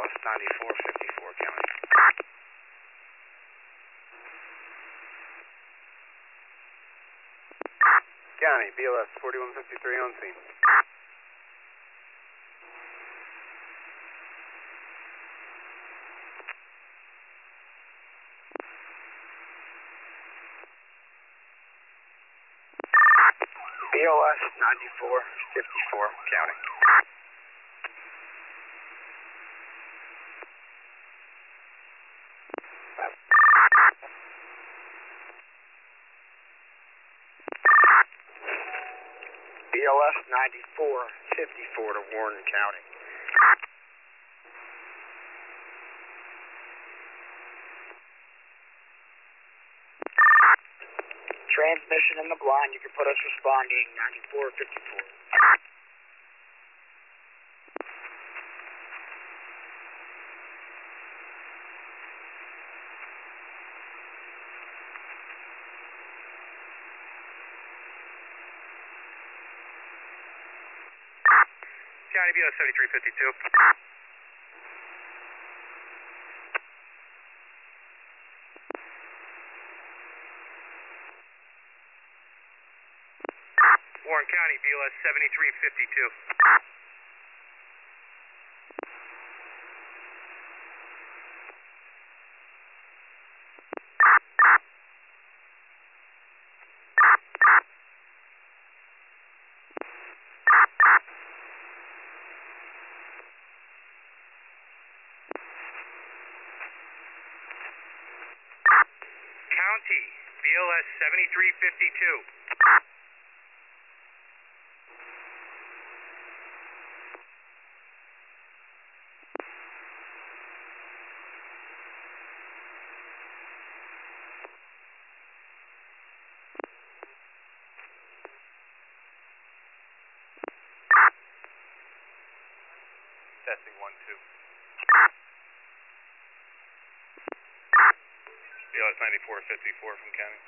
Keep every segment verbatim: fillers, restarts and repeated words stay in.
S ninety-four fifty-four, County. County, B L S forty-one fifty-three on scene. B L S ninety-four fifty-four, County. B L S ninety-four fifty-four to Warren County. Transmission in the blind, you can put us responding ninety-four fifty-four. County, B L S seventy-three fifty-two. Warren County, B L S seventy-three fifty-two. County, B L S seventy-three fifty-two. Testing one, two. B L S ninety-four fifty-four from County.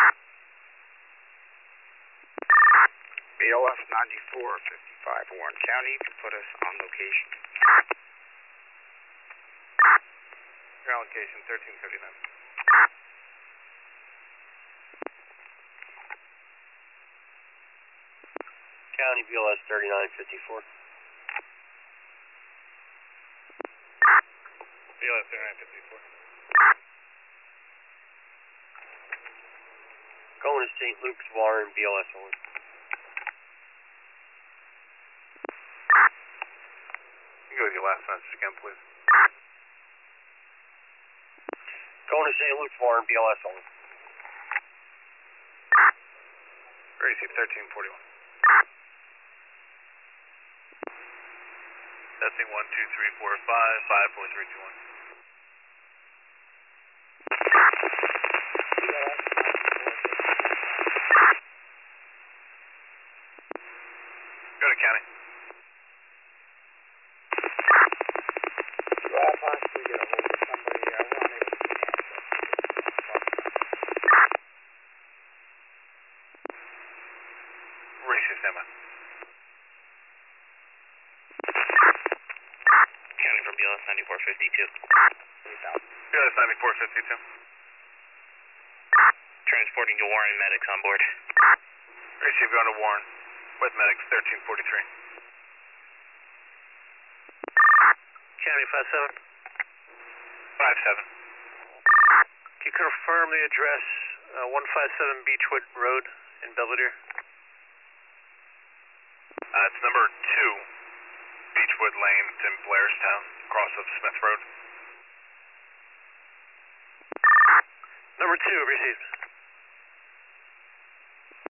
B L S ninety-four fifty-five, Warren County, you can put us on location. Ground location thirteen thirty-nine. County, B L S thirty-nine fifty-four. B L S thirty-nine fifty-four. Going to Saint Luke's, Warren, B L S only. You can go with your last message again, please. Going to Saint Luke's, Warren, B L S only. Receive thirteen forty-one. Testing one, two, three, four, five, five, four, three, two, one. Go to County. Do I possibly get a hold of somebody? I want to Receive standby. County from B L S ninety-four fifty-two. B L S ninety-four fifty-two. Transporting to Warren, medics on board. Receive going to Warren with medics thirteen forty-three. County five seven. five seven. Can you confirm the address, uh, one five seven Beechwood Road in Belvedere? Uh, it's number two, Beechwood Lane. It's in Blairstown, across of Smith Road. Number two, received.